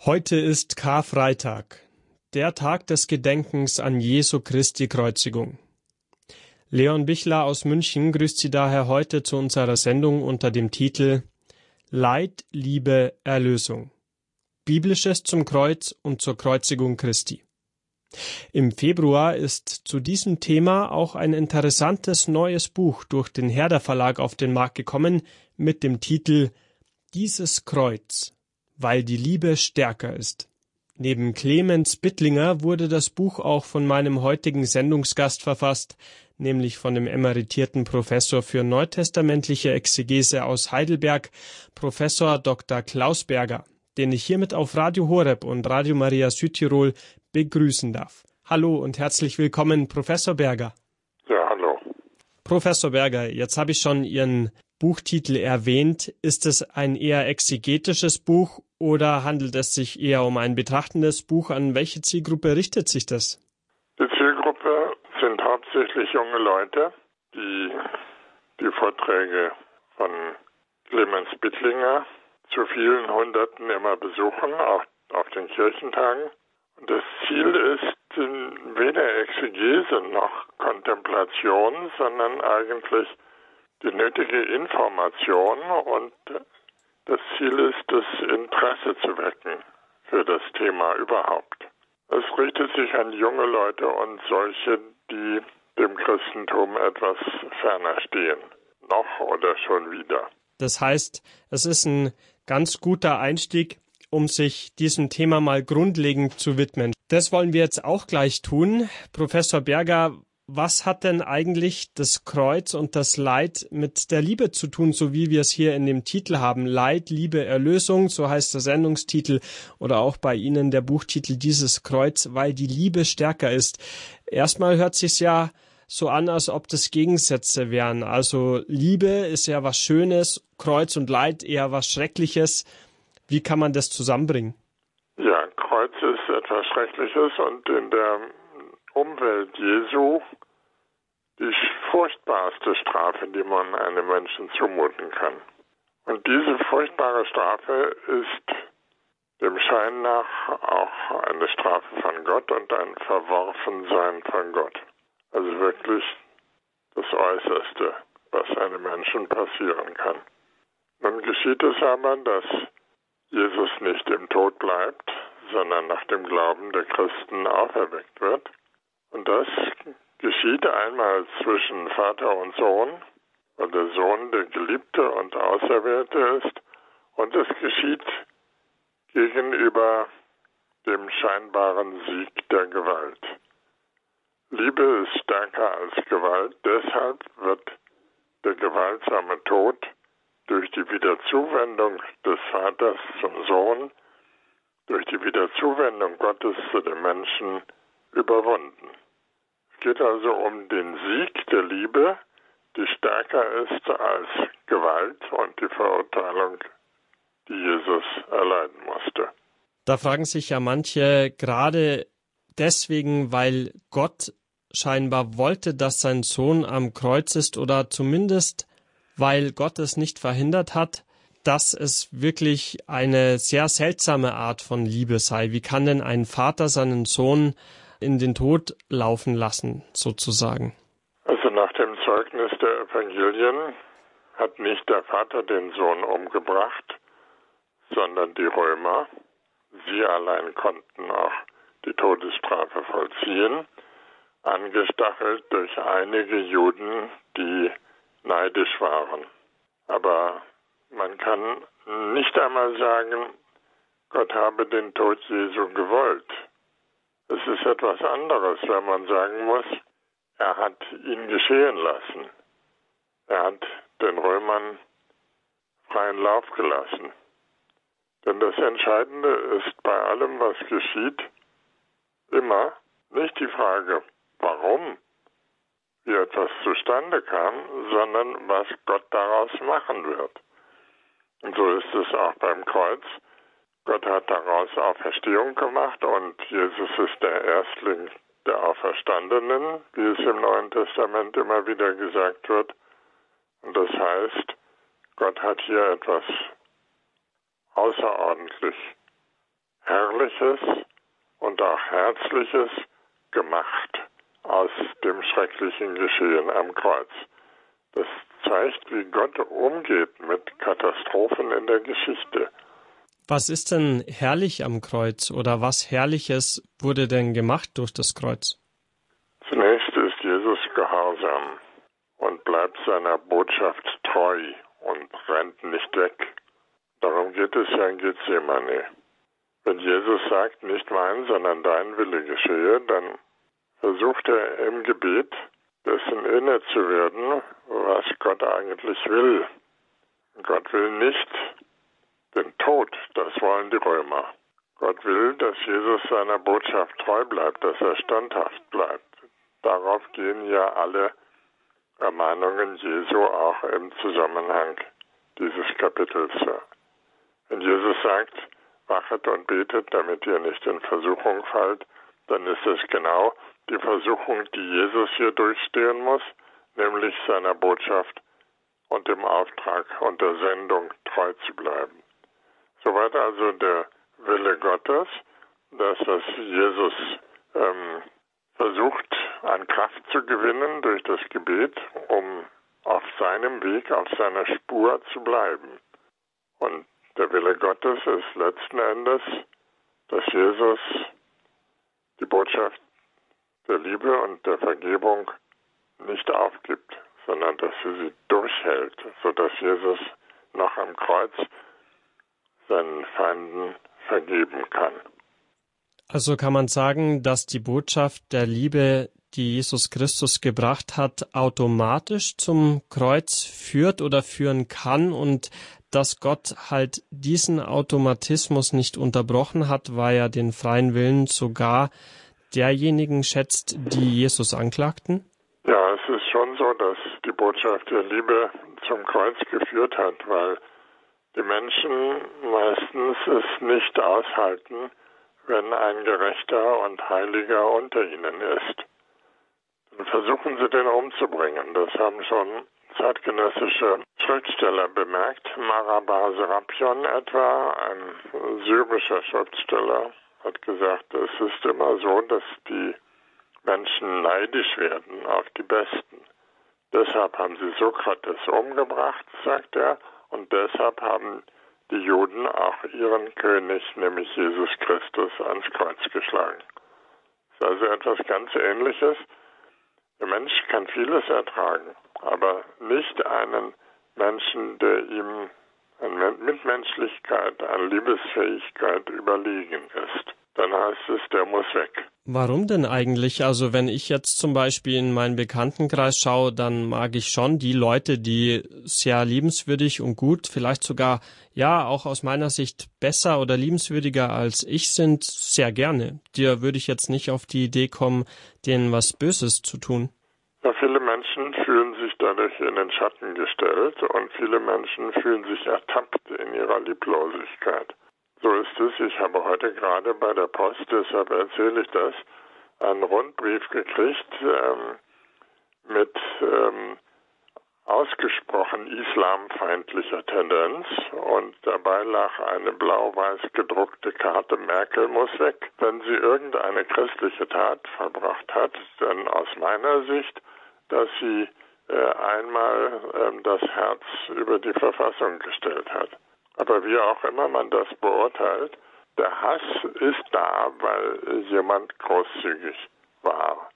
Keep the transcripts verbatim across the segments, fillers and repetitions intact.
Heute ist Karfreitag, der Tag des Gedenkens an Jesu Christi Kreuzigung. Leon Bichler aus München grüßt Sie daher heute zu unserer Sendung unter dem Titel Leid, Liebe, Erlösung. Biblisches zum Kreuz und zur Kreuzigung Christi. Im Februar ist zu diesem Thema auch ein interessantes neues Buch durch den Herder Verlag auf den Markt gekommen mit dem Titel Dieses Kreuz, weil die Liebe stärker ist. Neben Clemens Bittlinger wurde das Buch auch von meinem heutigen Sendungsgast verfasst, nämlich von dem emeritierten Professor für neutestamentliche Exegese aus Heidelberg, Professor Doktor Klaus Berger, den ich hiermit auf Radio Horeb und Radio Maria Südtirol begrüßen darf. Hallo und herzlich willkommen, Professor Berger. Ja, hallo. Professor Berger, jetzt habe ich schon Ihren Buchtitel erwähnt. Ist es ein eher exegetisches Buch oder handelt es sich eher um ein betrachtendes Buch? An welche Zielgruppe richtet sich das? Die Zielgruppe sind hauptsächlich junge Leute, die die Vorträge von Clemens Bittlinger zu vielen Hunderten immer besuchen, auch auf den Kirchentagen. Und das Ziel ist weder Exegese noch Kontemplation, sondern eigentlich die nötige Information, und das Ziel ist, das Interesse zu wecken für das Thema überhaupt. Es richtet sich an junge Leute und solche, die dem Christentum etwas ferner stehen, noch oder schon wieder. Das heißt, es ist ein ganz guter Einstieg, um sich diesem Thema mal grundlegend zu widmen. Das wollen wir jetzt auch gleich tun. Professor Berger, was hat denn eigentlich das Kreuz und das Leid mit der Liebe zu tun, so wie wir es hier in dem Titel haben? Leid, Liebe, Erlösung, so heißt der Sendungstitel oder auch bei Ihnen der Buchtitel Dieses Kreuz, weil die Liebe stärker ist. Erstmal hört sich's ja so an, als ob das Gegensätze wären. Also Liebe ist ja was Schönes, Kreuz und Leid eher was Schreckliches. Wie kann man das zusammenbringen? Ja, Kreuz ist etwas Schreckliches und in der Umwelt Jesu die furchtbarste Strafe, die man einem Menschen zumuten kann. Und diese furchtbare Strafe ist dem Schein nach auch eine Strafe von Gott und ein Verworfensein von Gott. Also wirklich das Äußerste, was einem Menschen passieren kann. Nun geschieht es aber, dass Jesus nicht im Tod bleibt, sondern nach dem Glauben der Christen auferweckt wird. Und das geschieht einmal zwischen Vater und Sohn, weil der Sohn der Geliebte und Auserwählte ist. Und es geschieht gegenüber dem scheinbaren Sieg der Gewalt. Liebe ist stärker als Gewalt, deshalb wird der gewaltsame Tod durch die Wiederzuwendung des Vaters zum Sohn, durch die Wiederzuwendung Gottes zu den Menschen überwunden. Es geht also um den Sieg der Liebe, die stärker ist als Gewalt und die Verurteilung, die Jesus erleiden musste. Da fragen sich ja manche, gerade deswegen, weil Gott scheinbar wollte, dass sein Sohn am Kreuz ist, oder zumindest weil Gott es nicht verhindert hat, dass es wirklich eine sehr seltsame Art von Liebe sei. Wie kann denn ein Vater seinen Sohn in den Tod laufen lassen, sozusagen? Also nach dem Zeugnis der Evangelien hat nicht der Vater den Sohn umgebracht, sondern die Römer. Sie allein konnten auch die Todesstrafe vollziehen, angestachelt durch einige Juden, die neidisch waren. Aber man kann nicht einmal sagen, Gott habe den Tod Jesu gewollt. Es ist etwas anderes, wenn man sagen muss, er hat ihn geschehen lassen. Er hat den Römern freien Lauf gelassen. Denn das Entscheidende ist bei allem, was geschieht, immer nicht die Frage, warum, wie etwas zustande kam, sondern was Gott daraus machen wird. Und so ist es auch beim Kreuz. Gott hat daraus Auferstehung gemacht und Jesus ist der Erstling der Auferstandenen, wie es im Neuen Testament immer wieder gesagt wird. Und das heißt, Gott hat hier etwas außerordentlich Herrliches und auch Herzliches gemacht aus dem schrecklichen Geschehen am Kreuz. Das zeigt, wie Gott umgeht mit Katastrophen in der Geschichte. Was ist denn herrlich am Kreuz oder was Herrliches wurde denn gemacht durch das Kreuz? Zunächst ist Jesus gehorsam und bleibt seiner Botschaft treu und rennt nicht weg. Darum geht es ja in Gethsemane. Wenn Jesus sagt, nicht mein, sondern dein Wille geschehe, dann versucht er im Gebet, dessen inne zu werden, was Gott eigentlich will. Gott will nicht den Tod, das wollen die Römer. Gott will, dass Jesus seiner Botschaft treu bleibt, dass er standhaft bleibt. Darauf gehen ja alle Ermahnungen Jesu auch im Zusammenhang dieses Kapitels. Wenn Jesus sagt, wachet und betet, damit ihr nicht in Versuchung fallt, dann ist es genau die Versuchung, die Jesus hier durchstehen muss, nämlich seiner Botschaft und dem Auftrag und der Sendung treu zu bleiben. Soweit also der Wille Gottes, dass das Jesus ähm, versucht, an Kraft zu gewinnen durch das Gebet, um auf seinem Weg, auf seiner Spur zu bleiben. Und der Wille Gottes ist letzten Endes, dass Jesus die Botschaft der Liebe und der Vergebung nicht aufgibt, sondern dass er sie durchhält, sodass Jesus noch am Kreuz seinen Feinden vergeben kann. Also kann man sagen, dass die Botschaft der Liebe, die Jesus Christus gebracht hat, automatisch zum Kreuz führt oder führen kann und dass Gott halt diesen Automatismus nicht unterbrochen hat, weil er den freien Willen sogar derjenigen schätzt, die Jesus anklagten? Ja, es ist schon so, dass die Botschaft der Liebe zum Kreuz geführt hat, weil die Menschen meistens es nicht aushalten, wenn ein Gerechter und Heiliger unter ihnen ist. Dann versuchen sie, den umzubringen. Das haben schon zeitgenössische Schriftsteller bemerkt. Marabah Serapion etwa, ein syrischer Schriftsteller, hat gesagt, es ist immer so, dass die Menschen neidisch werden auf die Besten. Deshalb haben sie Sokrates umgebracht, sagt er, und deshalb haben die Juden auch ihren König, nämlich Jesus Christus, ans Kreuz geschlagen. Das ist also etwas ganz Ähnliches. Der Mensch kann vieles ertragen, aber nicht einen Menschen, der ihm an Mitmenschlichkeit, an Liebesfähigkeit überlegen ist. Dann heißt es, der muss weg. Warum denn eigentlich? Also wenn ich jetzt zum Beispiel in meinen Bekanntenkreis schaue, dann mag ich schon die Leute, die sehr liebenswürdig und gut, vielleicht sogar, ja, auch aus meiner Sicht besser oder liebenswürdiger als ich sind, sehr gerne. Dir würde ich jetzt nicht auf die Idee kommen, denen was Böses zu tun. Ja, viele Menschen fühlen sich dadurch in den Schatten gestellt und viele Menschen fühlen sich ertappt in ihrer Lieblosigkeit. So ist es. Ich habe heute gerade bei der Post, deshalb erzähle ich das, einen Rundbrief gekriegt ähm, mit ähm, ausgesprochen islamfeindlicher Tendenz und dabei lag eine blau-weiß gedruckte Karte, Merkel muss weg. Wenn sie irgendeine christliche Tat verbracht hat, dann aus meiner Sicht, dass sie äh, einmal äh, das Herz über die Verfassung gestellt hat. Aber wie auch immer man das beurteilt, der Hass ist da, weil jemand großzügig war.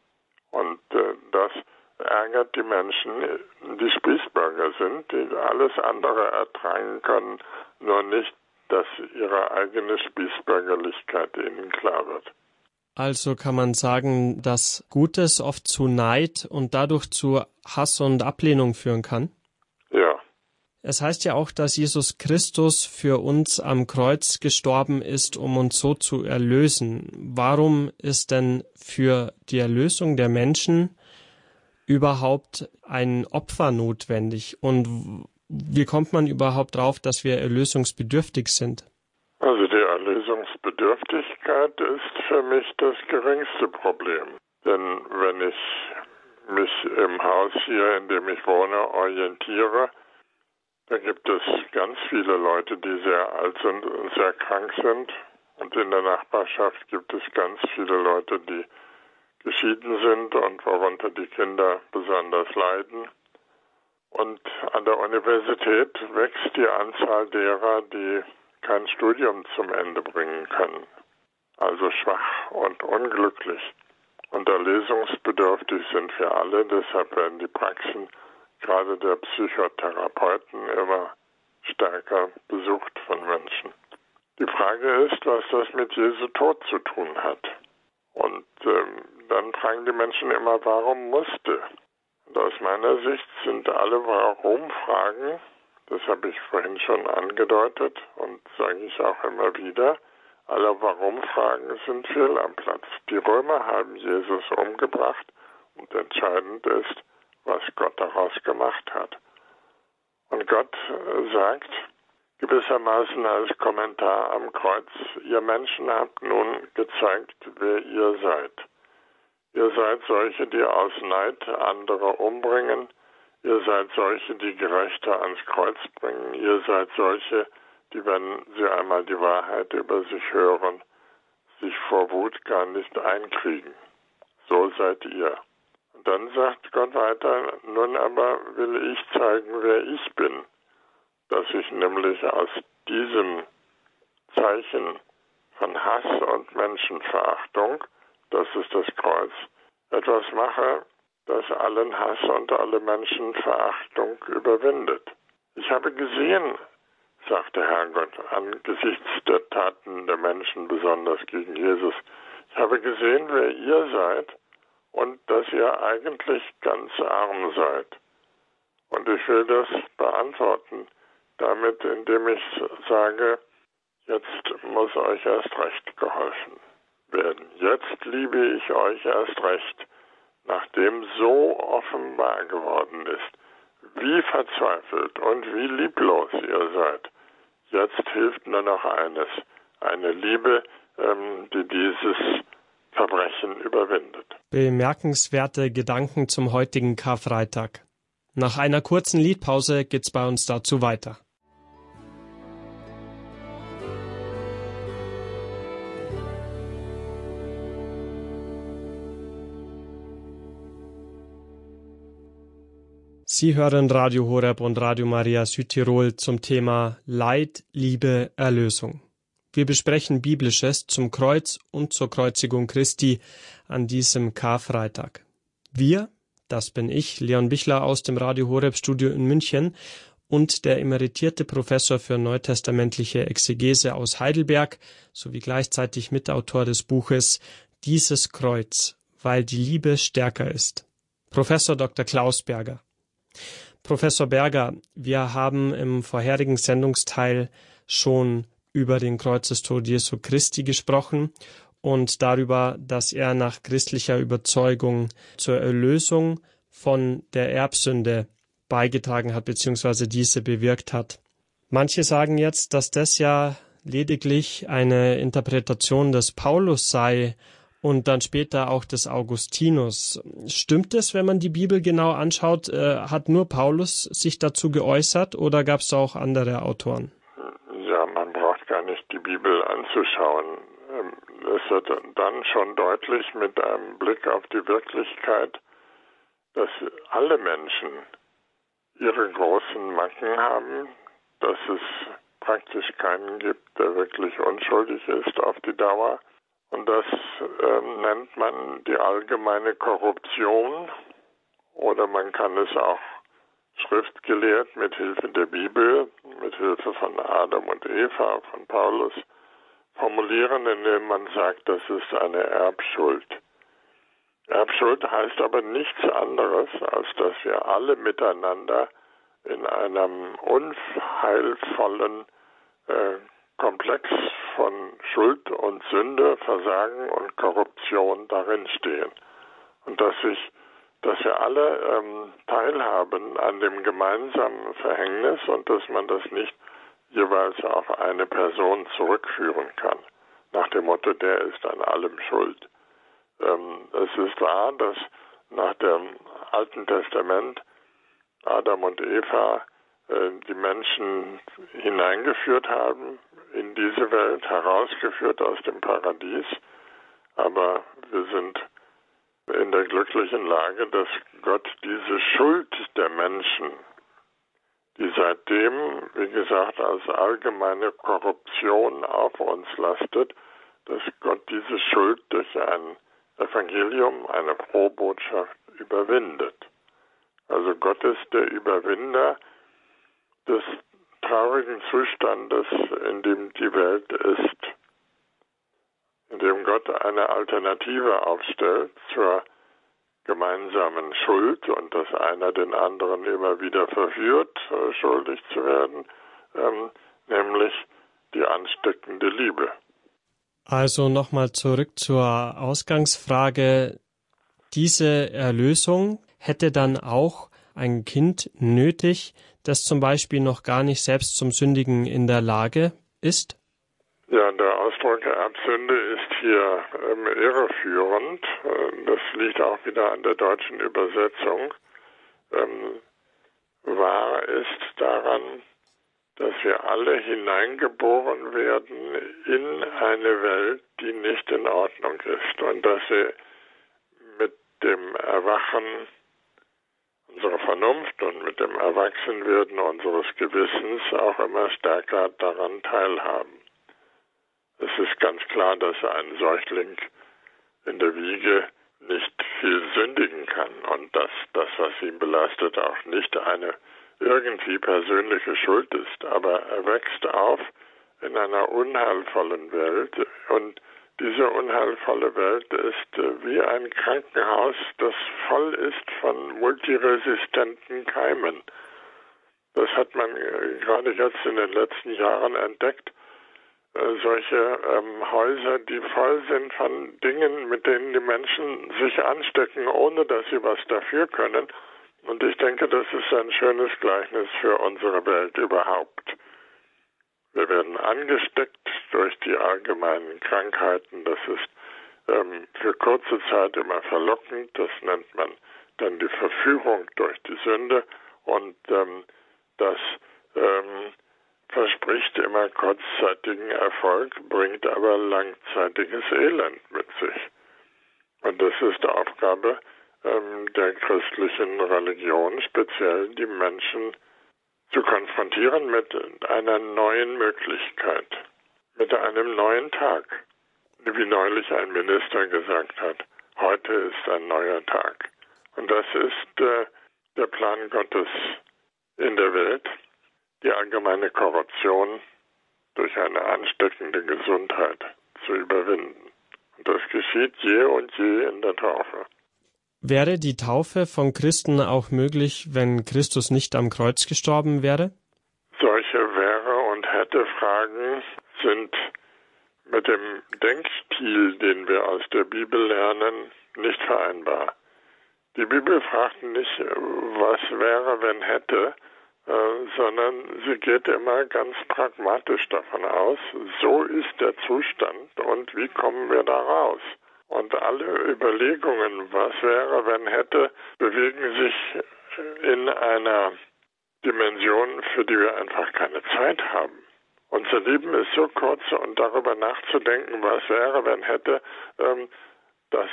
Und äh, das ärgert die Menschen, die Spießbürger sind, die alles andere ertragen können, nur nicht, dass ihre eigene Spießbürgerlichkeit ihnen klar wird. Also kann man sagen, dass Gutes oft zu Neid und dadurch zu Hass und Ablehnung führen kann? Ja. Es heißt ja auch, dass Jesus Christus für uns am Kreuz gestorben ist, um uns so zu erlösen. Warum ist denn für die Erlösung der Menschen überhaupt ein Opfer notwendig? Und wie kommt man überhaupt drauf, dass wir erlösungsbedürftig sind? Also die Erlösungsbedürftigkeit ist für mich das geringste Problem. Denn wenn ich mich im Haus hier, in dem ich wohne, orientiere, da gibt es ganz viele Leute, die sehr alt sind und sehr krank sind Und in der Nachbarschaft gibt es ganz viele Leute, die geschieden sind und worunter die Kinder besonders leiden. Und an der Universität wächst die Anzahl derer, die kein Studium zum Ende bringen können. Also schwach und unglücklich. Und erlesungsbedürftig sind wir alle, deshalb werden die Praxen gerade der Psychotherapeuten immer stärker besucht von Menschen. Die Frage ist, was das mit Jesu Tod zu tun hat. Und ähm, dann fragen die Menschen immer, warum musste? Und aus meiner Sicht sind alle Warum-Fragen, das habe ich vorhin schon angedeutet und sage ich auch immer wieder, alle Warum-Fragen sind fehl am Platz. Die Römer haben Jesus umgebracht und entscheidend ist, was Gott daraus gemacht hat. Und Gott sagt gewissermaßen als Kommentar am Kreuz, ihr Menschen habt nun gezeigt, wer ihr seid. Ihr seid solche, die aus Neid andere umbringen. Ihr seid solche, die Gerechte ans Kreuz bringen. Ihr seid solche, die, wenn sie einmal die Wahrheit über sich hören, sich vor Wut gar nicht einkriegen. So seid ihr. Und dann sagt Gott weiter, nun aber will ich zeigen, wer ich bin. Dass ich nämlich aus diesem Zeichen von Hass und Menschenverachtung, das ist das Kreuz, etwas mache, das allen Hass und alle Menschenverachtung überwindet. Ich habe gesehen, sagt der Herrgott, angesichts der Taten der Menschen, besonders gegen Jesus, ich habe gesehen, wer ihr seid und dass ihr eigentlich ganz arm seid. Und ich will das beantworten damit, indem ich sage, jetzt muss euch erst recht geholfen werden. Jetzt liebe ich euch erst recht, nachdem so offenbar geworden ist, wie verzweifelt und wie lieblos ihr seid. Jetzt hilft nur noch eines, eine Liebe, ähm, die dieses Verbrechen überwindet. Bemerkenswerte Gedanken zum heutigen Karfreitag. Nach einer kurzen Liedpause geht's bei uns dazu weiter. Sie hören Radio Horeb und Radio Maria Südtirol zum Thema Leid, Liebe, Erlösung. Wir besprechen Biblisches zum Kreuz und zur Kreuzigung Christi an diesem Karfreitag. Wir, das bin ich, Leon Bichler aus dem Radio Horeb Studio in München und der emeritierte Professor für neutestamentliche Exegese aus Heidelberg sowie gleichzeitig Mitautor des Buches Dieses Kreuz, weil die Liebe stärker ist. Professor Doktor Klaus Berger. Professor Berger, wir haben im vorherigen Sendungsteil schon über den Kreuzestod Jesu Christi gesprochen und darüber, dass er nach christlicher Überzeugung zur Erlösung von der Erbsünde beigetragen hat bzw. diese bewirkt hat. Manche sagen jetzt, dass das ja lediglich eine Interpretation des Paulus sei und dann später auch des Augustinus. Stimmt es, wenn man die Bibel genau anschaut? Äh, hat nur Paulus sich dazu geäußert oder gab es auch andere Autoren? Ja, man braucht gar nicht die Bibel anzuschauen. Es wird dann schon deutlich mit einem Blick auf die Wirklichkeit, dass alle Menschen ihre großen Macken haben, dass es praktisch keinen gibt, der wirklich unschuldig ist auf die Dauer. Und das ähm, nennt man die allgemeine Korruption oder man kann es auch schriftgelehrt mit Hilfe der Bibel, mit Hilfe von Adam und Eva, von Paulus, formulieren, indem man sagt, das ist eine Erbschuld. Erbschuld heißt aber nichts anderes, als dass wir alle miteinander in einem unheilvollen äh, Komplex von Schuld und Sünde, Versagen und Korruption darin stehen. Und dass sich, dass wir alle ähm, teilhaben an dem gemeinsamen Verhängnis und dass man das nicht jeweils auf eine Person zurückführen kann. Nach dem Motto, der ist an allem schuld. Ähm, es ist wahr, dass nach dem Alten Testament Adam und Eva äh, die Menschen hineingeführt haben in diese Welt, herausgeführt aus dem Paradies. Aber wir sind in der glücklichen Lage, dass Gott diese Schuld der Menschen, die seitdem, wie gesagt, als allgemeine Korruption auf uns lastet, dass Gott diese Schuld durch ein Evangelium, eine Frohbotschaft überwindet. Also Gott ist der Überwinder des traurigen Zustandes, in dem die Welt ist, in dem Gott eine Alternative aufstellt zur gemeinsamen Schuld und dass einer den anderen immer wieder verführt, äh, schuldig zu werden, ähm, nämlich die ansteckende Liebe. Also nochmal zurück zur Ausgangsfrage. Diese Erlösung hätte dann auch ein Kind nötig, das zum Beispiel noch gar nicht selbst zum Sündigen in der Lage ist? Ja, der Ausdruck Erbsünde ist hier ähm, irreführend. Das liegt auch wieder an der deutschen Übersetzung. Ähm, wahr ist daran, dass wir alle hineingeboren werden in eine Welt, die nicht in Ordnung ist und dass wir mit dem Erwachen unserer Vernunft und mit dem Erwachsenwerden unseres Gewissens auch immer stärker daran teilhaben. Es ist ganz klar, dass ein Säugling in der Wiege nicht viel sündigen kann und dass das, was ihn belastet, auch nicht eine irgendwie persönliche Schuld ist. Aber er wächst auf in einer unheilvollen Welt und diese unheilvolle Welt ist wie ein Krankenhaus, das voll ist von multiresistenten Keimen. Das hat man gerade jetzt in den letzten Jahren entdeckt. Solche ähm, Häuser, die voll sind von Dingen, mit denen die Menschen sich anstecken, ohne dass sie was dafür können. Und ich denke, das ist ein schönes Gleichnis für unsere Welt überhaupt. Wir werden angesteckt durch die allgemeinen Krankheiten. Das ist ähm, für kurze Zeit immer verlockend. Das nennt man dann die Verführung durch die Sünde. Und ähm, das ähm, verspricht immer kurzzeitigen Erfolg, bringt aber langzeitiges Elend mit sich. Und das ist die Aufgabe ähm, der christlichen Religion, speziell die Menschen zu konfrontieren mit einer neuen Möglichkeit, mit einem neuen Tag. Wie neulich ein Minister gesagt hat, heute ist ein neuer Tag. Und das ist äh, der Plan Gottes in der Welt, die allgemeine Korruption durch eine ansteckende Gesundheit zu überwinden. Und das geschieht je und je in der Taufe. Wäre die Taufe von Christen auch möglich, wenn Christus nicht am Kreuz gestorben wäre? Solche Wäre- und Hätte-Fragen sind mit dem Denkstil, den wir aus der Bibel lernen, nicht vereinbar. Die Bibel fragt nicht, was wäre, wenn hätte, sondern sie geht immer ganz pragmatisch davon aus, so ist der Zustand und wie kommen wir da raus? Und alle Überlegungen, was wäre, wenn hätte, bewegen sich in einer Dimension, für die wir einfach keine Zeit haben. Unser Leben ist so kurz und darüber nachzudenken, was wäre, wenn hätte, das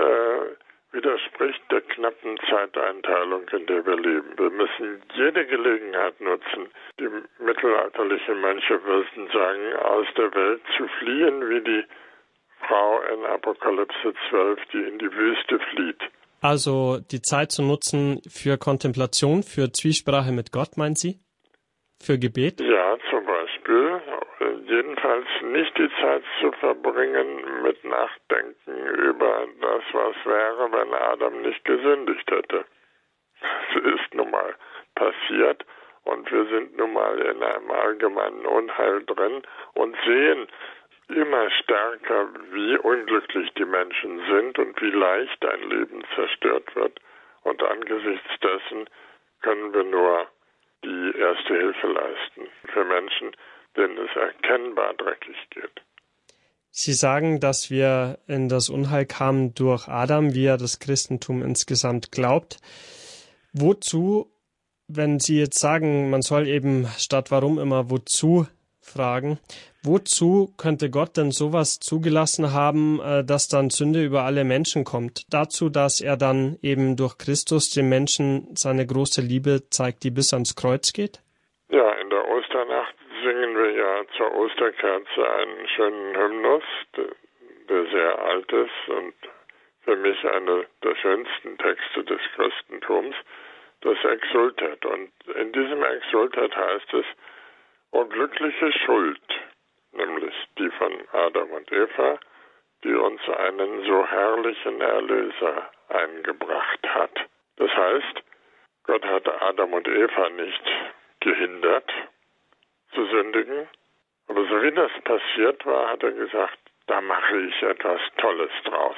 widerspricht der knappen Zeiteinteilung, in der wir leben. Wir müssen jede Gelegenheit nutzen, die mittelalterlichen Mönche würden sagen, aus der Welt zu fliehen, wie die Frau in Apokalypse zwölf, die in die Wüste flieht. Also die Zeit zu nutzen für Kontemplation, für Zwiesprache mit Gott, meint sie? Für Gebet? Ja, zum Beispiel. Jedenfalls nicht die Zeit zu verbringen mit Nachdenken über das, was wäre, wenn Adam nicht gesündigt hätte. Das ist nun mal passiert und wir sind nun mal in einem allgemeinen Unheil drin und sehen immer stärker, wie unglücklich die Menschen sind und wie leicht ein Leben zerstört wird. Und angesichts dessen können wir nur die erste Hilfe leisten für Menschen, denen es erkennbar dreckig geht. Sie sagen, dass wir in das Unheil kamen durch Adam, wie er das Christentum insgesamt glaubt. Wozu wenn Sie jetzt sagen, man soll eben statt warum immer wozu fragen, wozu könnte Gott denn sowas zugelassen haben, dass dann Sünde über alle Menschen kommt? Dazu, dass er dann eben durch Christus den Menschen seine große Liebe zeigt, die bis ans Kreuz geht? Ja, in der Osternacht singen wir ja zur Osterkerze einen schönen Hymnus, der sehr alt ist und für mich einer der schönsten Texte des Christentums, das Exultet. Und in diesem Exultet heißt es, o glückliche Schuld, nämlich die von Adam und Eva, die uns einen so herrlichen Erlöser eingebracht hat. Das heißt, Gott hatte Adam und Eva nicht gehindert zu sündigen, aber so wie das passiert war, hat er gesagt, da mache ich etwas Tolles draus.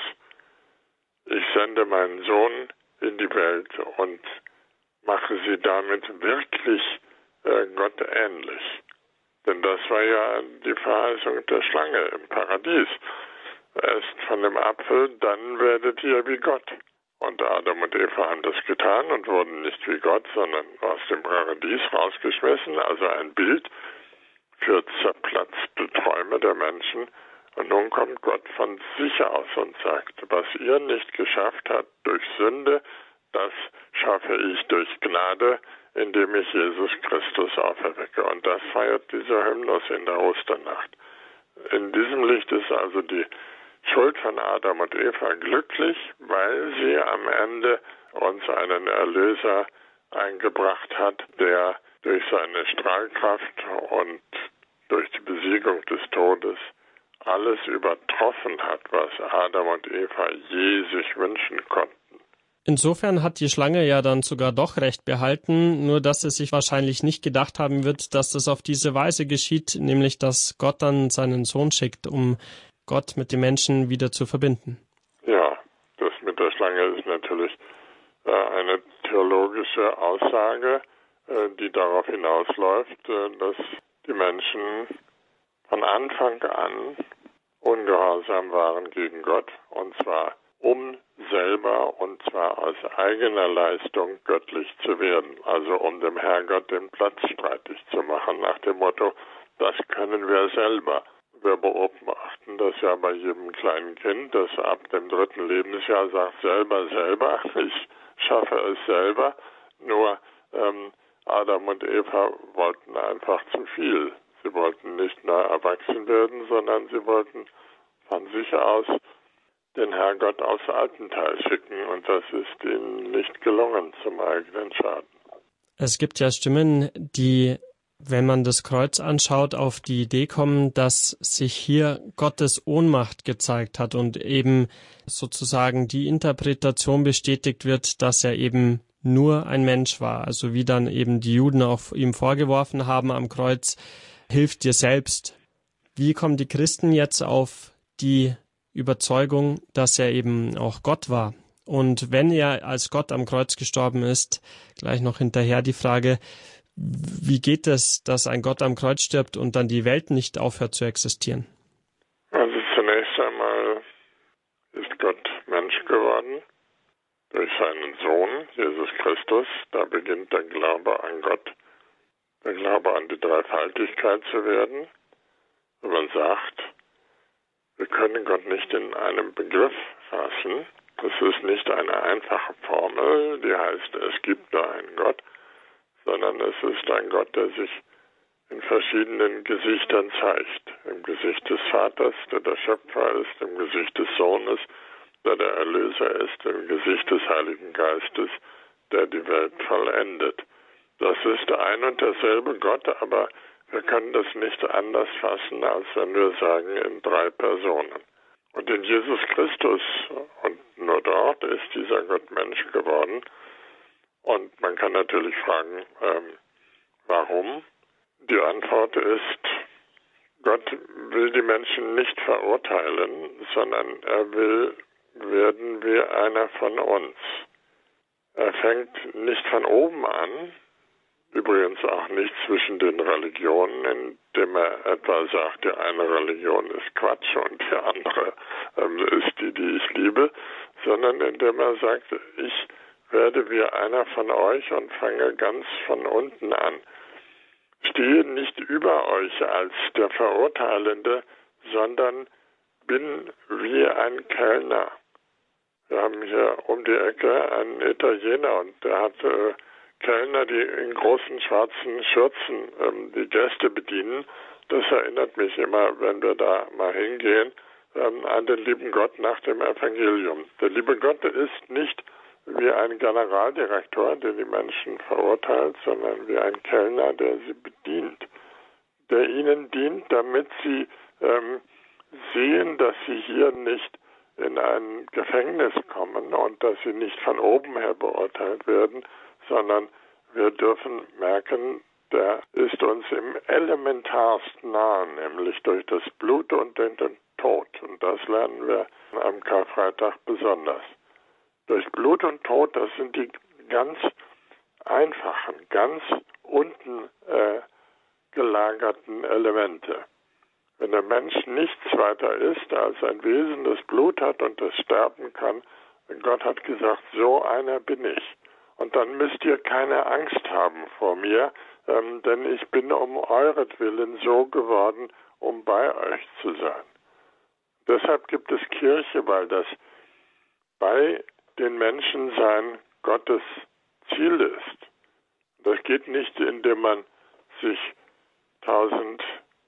Ich sende meinen Sohn in die Welt und mache sie damit wirklich äh, Gott ähnlich. Denn das war ja die Verheißung der Schlange im Paradies. Esst von dem Apfel, dann werdet ihr wie Gott. Und Adam und Eva haben das getan und wurden nicht wie Gott, sondern aus dem Paradies rausgeschmissen. Also ein Bild für zerplatzte Träume der Menschen. Und nun kommt Gott von sich aus und sagt, was ihr nicht geschafft habt durch Sünde, das schaffe ich durch Gnade, indem ich Jesus Christus auferwecke. Und das feiert dieser Hymnus in der Osternacht. In diesem Licht ist also die Schuld von Adam und Eva glücklich, weil sie am Ende uns einen Erlöser eingebracht hat, der durch seine Strahlkraft und durch die Besiegung des Todes alles übertroffen hat, was Adam und Eva je sich wünschen konnten. Insofern hat die Schlange ja dann sogar doch recht behalten, nur dass sie sich wahrscheinlich nicht gedacht haben wird, dass das auf diese Weise geschieht, nämlich dass Gott dann seinen Sohn schickt, um Gott mit den Menschen wieder zu verbinden. Ja, das mit der Schlange ist natürlich äh, eine theologische Aussage, äh, die darauf hinausläuft, äh, dass die Menschen von Anfang an ungehorsam waren gegen Gott, und zwar um selber, und zwar aus eigener Leistung göttlich zu werden, also um dem Herrgott den Platz streitig zu machen, nach dem Motto, das können wir selber. Wir beobachten das ja bei jedem kleinen Kind, das ab dem dritten Lebensjahr sagt, selber, selber, ich schaffe es selber, nur ähm, Adam und Eva wollten einfach zu viel. Sie wollten nicht nur erwachsen werden, sondern sie wollten von sich aus den Herrgott aufs Altenteil schicken, und das ist ihnen nicht gelungen zum eigenen Schaden. Es gibt ja Stimmen, die, wenn man das Kreuz anschaut, auf die Idee kommen, dass sich hier Gottes Ohnmacht gezeigt hat und eben sozusagen die Interpretation bestätigt wird, dass er eben nur ein Mensch war. Also wie dann eben die Juden auch ihm vorgeworfen haben am Kreuz, hilf dir selbst. Wie kommen die Christen jetzt auf die Überzeugung, dass er eben auch Gott war? Und wenn er als Gott am Kreuz gestorben ist, gleich noch hinterher die Frage, wie geht es, dass ein Gott am Kreuz stirbt und dann die Welt nicht aufhört zu existieren? Also zunächst einmal ist Gott Mensch geworden durch seinen Sohn, Jesus Christus. Da beginnt der Glaube an Gott, der Glaube an die Dreifaltigkeit zu werden. Und man sagt, wir können Gott nicht in einem Begriff fassen. Das ist nicht eine einfache Formel, die heißt, es gibt nur einen Gott, sondern es ist ein Gott, der sich in verschiedenen Gesichtern zeigt. Im Gesicht des Vaters, der der Schöpfer ist, im Gesicht des Sohnes, der der Erlöser ist, im Gesicht des Heiligen Geistes, der die Welt vollendet. Das ist ein und derselbe Gott, aber wir können das nicht anders fassen, als wenn wir sagen, in drei Personen. Und in Jesus Christus, und nur dort, ist dieser Gott Mensch geworden. Und man kann natürlich fragen, ähm, warum? Die Antwort ist, Gott will die Menschen nicht verurteilen, sondern er will werden wie einer von uns. Er fängt nicht von oben an, übrigens auch nicht zwischen den Religionen, indem er etwa sagt, die eine Religion ist Quatsch und die andere ähm, ist die, die ich liebe, sondern indem er sagt, ich werde wie einer von euch und fange ganz von unten an. Stehe nicht über euch als der Verurteilende, sondern bin wie ein Kellner. Wir haben hier um die Ecke einen Italiener und der hat äh, Kellner, die in großen schwarzen Schürzen ähm, die Gäste bedienen. Das erinnert mich immer, wenn wir da mal hingehen, ähm, an den lieben Gott nach dem Evangelium. Der liebe Gott ist nicht wie ein Generaldirektor, der die Menschen verurteilt, sondern wie ein Kellner, der sie bedient, der ihnen dient, damit sie ähm, sehen, dass sie hier nicht in ein Gefängnis kommen und dass sie nicht von oben her beurteilt werden, sondern wir dürfen merken, der ist uns im elementarsten nahe, nämlich durch das Blut und den Tod. Und das lernen wir am Karfreitag besonders. Durch Blut und Tod, das sind die ganz einfachen, ganz unten äh, gelagerten Elemente. Wenn der Mensch nichts weiter ist als ein Wesen, das Blut hat und das sterben kann, Gott hat gesagt, so einer bin ich. Und dann müsst ihr keine Angst haben vor mir, ähm, denn ich bin um euretwillen so geworden, um bei euch zu sein. Deshalb gibt es Kirche, weil das bei den Menschen sein Gottes Ziel ist. Das geht nicht, indem man sich tausend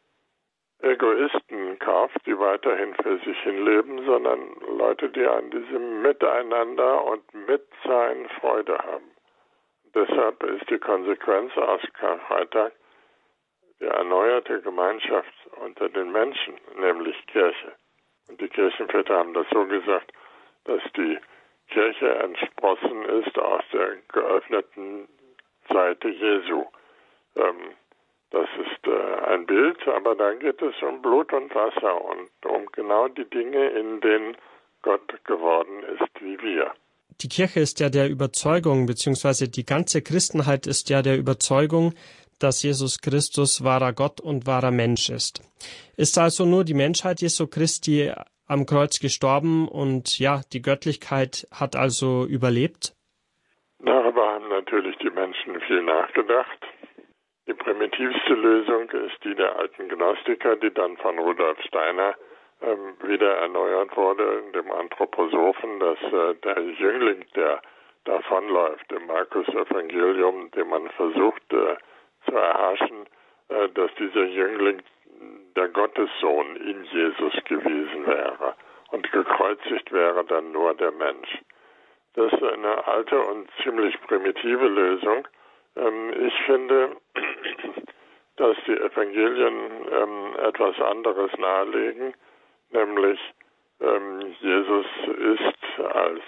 Egoisten kauft, die weiterhin für sich hinleben, sondern Leute, die an diesem Miteinander und Mitsein Freude haben. Deshalb ist die Konsequenz aus Karfreitag die erneuerte Gemeinschaft unter den Menschen, nämlich Kirche. Und die Kirchenväter haben das so gesagt, dass die Kirche entsprossen ist aus der geöffneten Seite Jesu. Ähm, das ist äh, ein Bild, aber da geht es um Blut und Wasser und um genau die Dinge, in denen Gott geworden ist wie wir. Die Kirche ist ja der Überzeugung, beziehungsweise die ganze Christenheit ist ja der Überzeugung, dass Jesus Christus wahrer Gott und wahrer Mensch ist. Ist also nur die Menschheit Jesu Christi am Kreuz gestorben und ja, die Göttlichkeit hat also überlebt? Darüber haben natürlich die Menschen viel nachgedacht. Die primitivste Lösung ist die der alten Gnostiker, die dann von Rudolf Steiner ähm, wieder erneuert wurde, dem Anthroposophen, dass äh, der Jüngling, der davonläuft im Markus-Evangelium, den man versucht äh, zu erhaschen, äh, dass dieser Jüngling der Gottessohn in Jesus gewesen wäre und gekreuzigt wäre dann nur der Mensch. Das ist eine alte und ziemlich primitive Lösung. Ähm, ich finde, dass die Evangelien ähm, etwas anderes nahelegen, nämlich ähm, Jesus ist als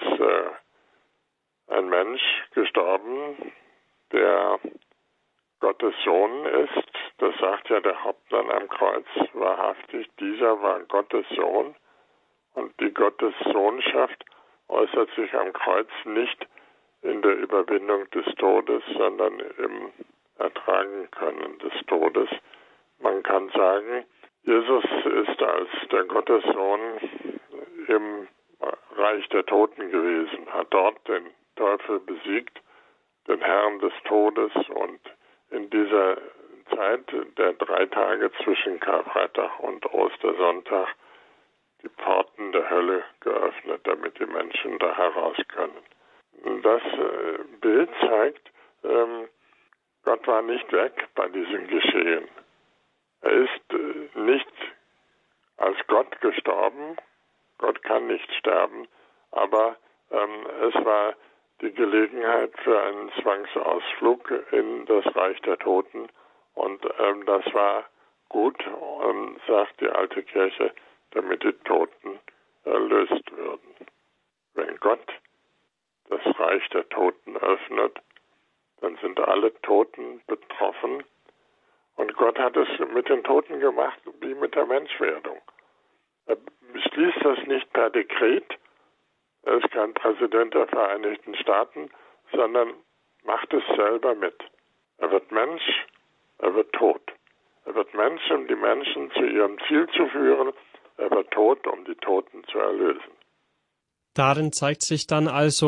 äh, ein Mensch gestorben, der Gottes Sohn ist. Das sagt ja der Hauptmann am Kreuz wahrhaftig. Dieser war Gottes Sohn und die Gottessohnschaft äußert sich am Kreuz nicht in der Überwindung des Todes, sondern im Ertragen können des Todes. Man kann sagen, Jesus ist als der Gottessohn im Reich der Toten gewesen, hat dort den Teufel besiegt, den Herrn des Todes, und in dieser Zeit der drei Tage zwischen Karfreitag und Ostersonntag die Pforten der Hölle geöffnet, damit die Menschen da heraus können. Das äh, Bild zeigt, ähm, Gott war nicht weg bei diesem Geschehen. Er ist äh, nicht als Gott gestorben. Gott kann nicht sterben, aber ähm, es war die Gelegenheit für einen Zwangsausflug in das Reich der Toten, und ähm, das war gut, ähm, sagt die alte Kirche, damit die Toten erlöst würden. Wenn Gott das Reich der Toten öffnet, dann sind alle Toten betroffen, und Gott hat es mit den Toten gemacht wie mit der Menschwerdung. Er beschließt das nicht per Dekret, er ist kein Präsident der Vereinigten Staaten, sondern macht es selber mit. Er wird Mensch, er wird tot. Er wird Mensch, um die Menschen zu ihrem Ziel zu führen. Er wird tot, um die Toten zu erlösen. Darin zeigt sich dann also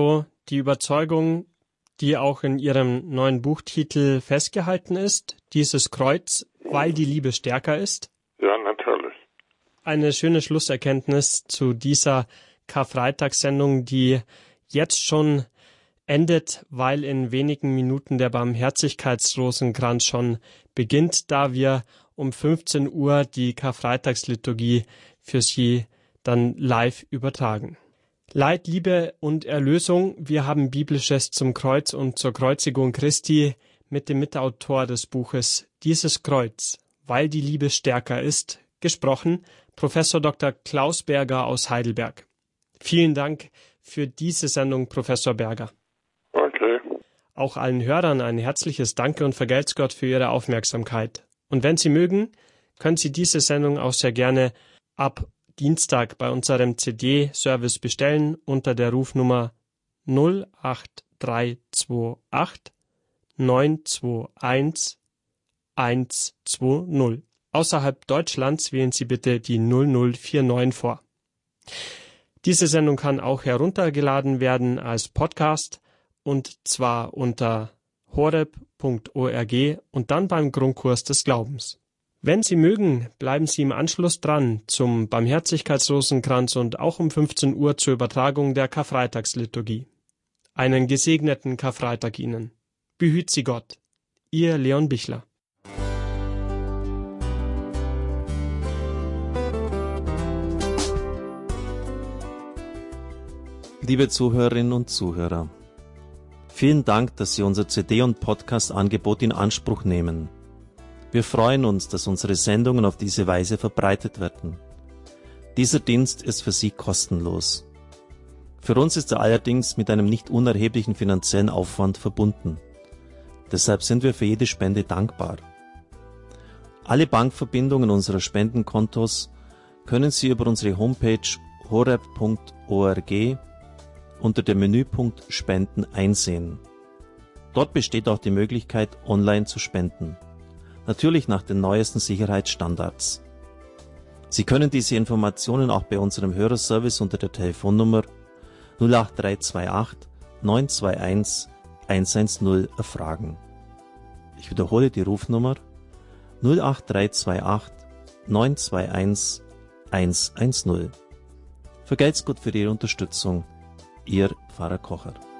die Überzeugung, die auch in Ihrem neuen Buchtitel festgehalten ist, dieses Kreuz, weil die Liebe stärker ist? Ja, natürlich. Eine schöne Schlusserkenntnis zu dieser Karfreitagssendung, die jetzt schon endet, weil in wenigen Minuten der Barmherzigkeitsrosenkranz schon beginnt, da wir um fünfzehn Uhr die Karfreitagsliturgie für Sie dann live übertragen. Leid, Liebe und Erlösung, wir haben Biblisches zum Kreuz und zur Kreuzigung Christi mit dem Mitautor des Buches Dieses Kreuz, weil die Liebe stärker ist, gesprochen, Professor Doktor Klaus Berger aus Heidelberg. Vielen Dank für diese Sendung, Professor Berger. Okay. Auch allen Hörern ein herzliches Danke und vergelt's Gott für Ihre Aufmerksamkeit. Und wenn Sie mögen, können Sie diese Sendung auch sehr gerne ab Dienstag bei unserem C D-Service bestellen unter der Rufnummer null acht drei zwei acht neun zwei eins eins zwei null. Außerhalb Deutschlands wählen Sie bitte die null null vier neun vor. Diese Sendung kann auch heruntergeladen werden als Podcast und zwar unter horeb punkt org und dann beim Grundkurs des Glaubens. Wenn Sie mögen, bleiben Sie im Anschluss dran zum Barmherzigkeitsrosenkranz und auch um fünfzehn Uhr zur Übertragung der Karfreitagsliturgie. Einen gesegneten Karfreitag Ihnen. Behüt Sie Gott. Ihr Leon Bichler. Liebe Zuhörerinnen und Zuhörer, vielen Dank, dass Sie unser C D- und Podcast-Angebot in Anspruch nehmen. Wir freuen uns, dass unsere Sendungen auf diese Weise verbreitet werden. Dieser Dienst ist für Sie kostenlos. Für uns ist er allerdings mit einem nicht unerheblichen finanziellen Aufwand verbunden. Deshalb sind wir für jede Spende dankbar. Alle Bankverbindungen unserer Spendenkontos können Sie über unsere Homepage horeb punkt org unter dem Menüpunkt Spenden einsehen. Dort besteht auch die Möglichkeit, online zu spenden. Natürlich nach den neuesten Sicherheitsstandards. Sie können diese Informationen auch bei unserem Hörerservice unter der Telefonnummer null acht drei zwei acht neun zwei eins eins eins null erfragen. Ich wiederhole die Rufnummer null acht drei zwei acht neun zwei eins eins eins null. Vergelt's Gott für Ihre Unterstützung. Ihr Pfarrer Kocher.